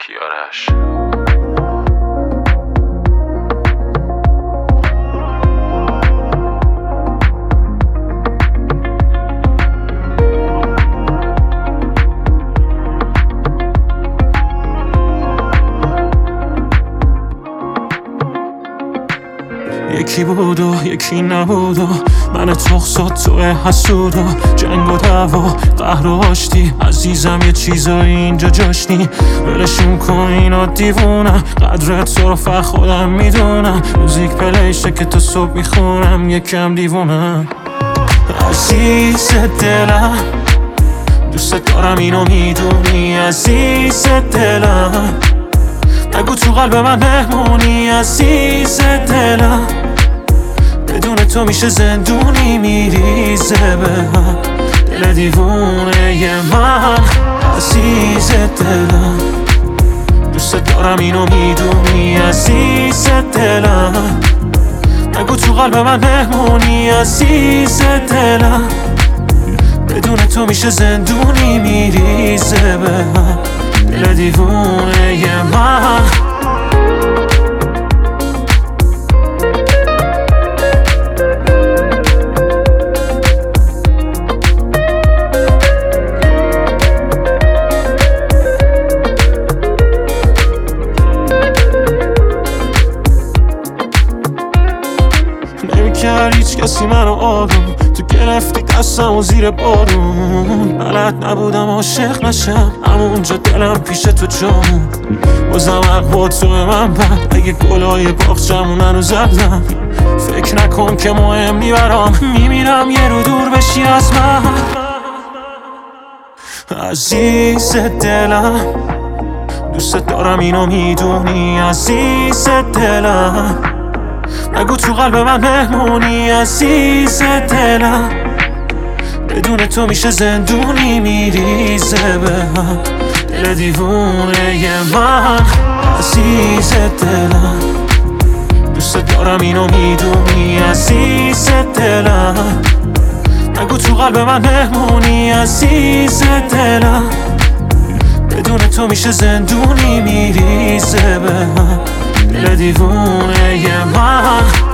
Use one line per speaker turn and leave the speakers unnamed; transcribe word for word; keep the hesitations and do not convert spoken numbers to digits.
کیارش.
یکی بود و یکی نبود و من تخصات توی حسود و جنگ و دعوا قهر و آشتی. عزیزم یه چیزایی اینجا جاشنی، ولشون کن اینا دیوونم. قدرت تو رو فقط خودم میدونم، موزیک پلیشه که تا صبح میخونم. یکم دیوونم عزیز دلم، دوست دارم اینو میدونی. عزیز دلم نگو تو قلب من مهمونی. عزیز دلم بدون تو میشه زندونی میریزه به هم دل دیوونه ی من. عزیز دلم دوست دارم اینو میدونی. عزیز دلم نگو تو قلب من مهمونی. عزیز دلم بدون تو میشه زندونی میریزه به هم دل دیوونه ی من. نمیکرد هیچ کسی منو آروم، تو گرفتی دستم و زیر بارون. بلد نبودم عاشق نشم، همونجا دلم پیش تو جامون. بازم حق تو به من بد، اگه گلای باغچمون هنوز زدم. فکر نکن که مهم نی برام، میمیرم یه رو دور بشی از من. عزیز دلم دوست دارم اینو میدونی. عزیز دلم نگو تو قلب من مهمونی. عزیز دلم بدون تو میشه زندونی میریزه به هم دل دیوونه ی من. عزیز دلم دوست دارم اینو میدونی. عزیز دلم نگو تو قلب من مهمونی. عزیز دلم بدون تو میشه زندونی میریزه به هم دل دیوونه ی من.